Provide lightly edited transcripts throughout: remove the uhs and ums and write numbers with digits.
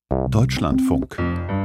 Deutschlandfunk.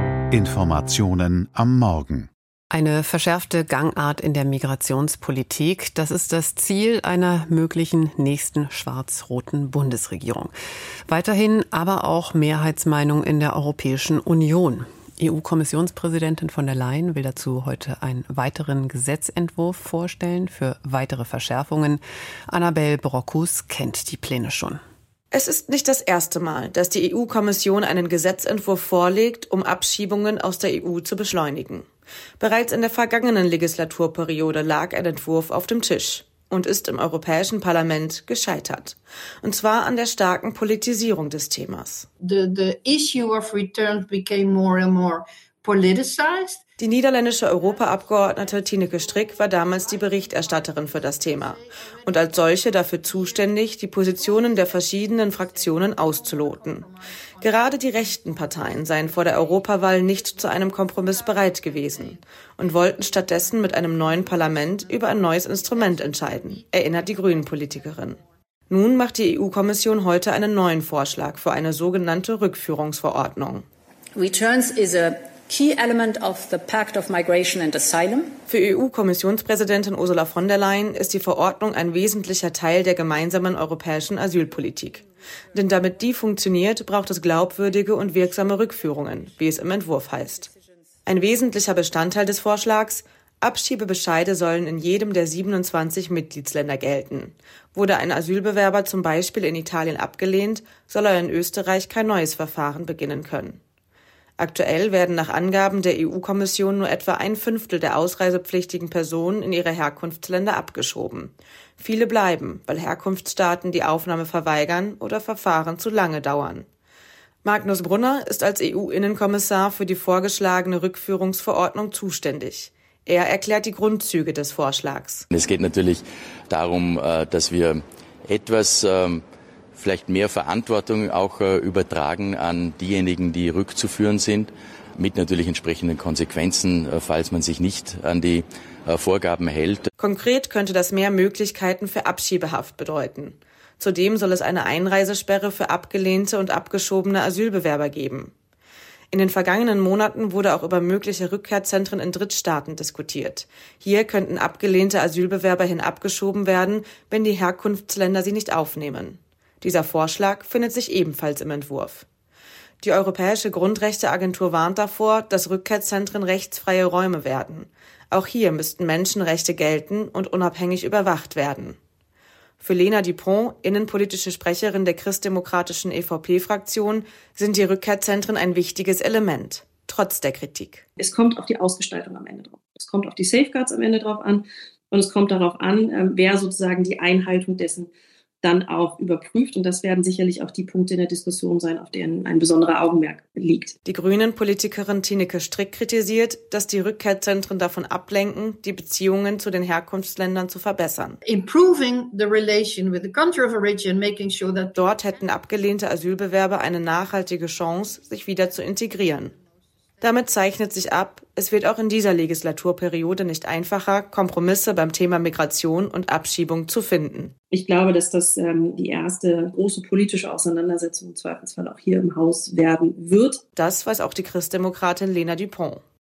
Informationen am Morgen. Eine verschärfte Gangart in der Migrationspolitik, das ist das Ziel einer möglichen nächsten schwarz-roten Bundesregierung. Weiterhin aber auch Mehrheitsmeinung in der Europäischen Union. EU-Kommissionspräsidentin von der Leyen will dazu heute einen weiteren Gesetzentwurf vorstellen für weitere Verschärfungen. Annabel Brockus kennt die Pläne schon. Es ist nicht das erste Mal, dass die EU-Kommission einen Gesetzentwurf vorlegt, um Abschiebungen aus der EU zu beschleunigen. Bereits in der vergangenen Legislaturperiode lag ein Entwurf auf dem Tisch und ist im Europäischen Parlament gescheitert. Und zwar an der starken Politisierung des Themas. The issue of return became more and more politicized. Die niederländische Europaabgeordnete Tineke Strik war damals die Berichterstatterin für das Thema und als solche dafür zuständig, die Positionen der verschiedenen Fraktionen auszuloten. Gerade die rechten Parteien seien vor der Europawahl nicht zu einem Kompromiss bereit gewesen und wollten stattdessen mit einem neuen Parlament über ein neues Instrument entscheiden, erinnert die Grünen-Politikerin. Nun macht die EU-Kommission heute einen neuen Vorschlag für eine sogenannte Rückführungsverordnung. Returns is a key element of the Pact of Migration and Asylum. Für EU-Kommissionspräsidentin Ursula von der Leyen ist die Verordnung ein wesentlicher Teil der gemeinsamen europäischen Asylpolitik. Denn damit die funktioniert, braucht es glaubwürdige und wirksame Rückführungen, wie es im Entwurf heißt. Ein wesentlicher Bestandteil des Vorschlags: Abschiebebescheide sollen in jedem der 27 Mitgliedsländer gelten. Wurde ein Asylbewerber zum Beispiel in Italien abgelehnt, soll er in Österreich kein neues Verfahren beginnen können. Aktuell werden nach Angaben der EU-Kommission nur etwa 1/5 der ausreisepflichtigen Personen in ihre Herkunftsländer abgeschoben. Viele bleiben, weil Herkunftsstaaten die Aufnahme verweigern oder Verfahren zu lange dauern. Magnus Brunner ist als EU-Innenkommissar für die vorgeschlagene Rückführungsverordnung zuständig. Er erklärt die Grundzüge des Vorschlags. Es geht natürlich darum, dass wir etwas vielleicht mehr Verantwortung auch übertragen an diejenigen, die rückzuführen sind, mit natürlich entsprechenden Konsequenzen, falls man sich nicht an die Vorgaben hält. Konkret könnte das mehr Möglichkeiten für Abschiebehaft bedeuten. Zudem soll es eine Einreisesperre für abgelehnte und abgeschobene Asylbewerber geben. In den vergangenen Monaten wurde auch über mögliche Rückkehrzentren in Drittstaaten diskutiert. Hier könnten abgelehnte Asylbewerber hin abgeschoben werden, wenn die Herkunftsländer sie nicht aufnehmen. Dieser Vorschlag findet sich ebenfalls im Entwurf. Die Europäische Grundrechteagentur warnt davor, dass Rückkehrzentren rechtsfreie Räume werden. Auch hier müssten Menschenrechte gelten und unabhängig überwacht werden. Für Lena Dupont, innenpolitische Sprecherin der christdemokratischen EVP-Fraktion, sind die Rückkehrzentren ein wichtiges Element, trotz der Kritik. Es kommt auf die Ausgestaltung am Ende drauf. Es kommt auf die Safeguards am Ende drauf an und es kommt darauf an, wer sozusagen die Einhaltung dessen dann auch überprüft. Und das werden sicherlich auch die Punkte in der Diskussion sein, auf denen ein besonderer Augenmerk liegt. Die Grünen-Politikerin Tineke Strik kritisiert, dass die Rückkehrzentren davon ablenken, die Beziehungen zu den Herkunftsländern zu verbessern. Improving the relation with the country of origin, making sure that Dort hätten abgelehnte Asylbewerber eine nachhaltige Chance, sich wieder zu integrieren. Damit zeichnet sich ab, es wird auch in dieser Legislaturperiode nicht einfacher, Kompromisse beim Thema Migration und Abschiebung zu finden. Ich glaube, dass das die erste große politische Auseinandersetzung im Zweifelsfall auch hier im Haus werden wird. Das weiß auch die Christdemokratin Lena Dupont.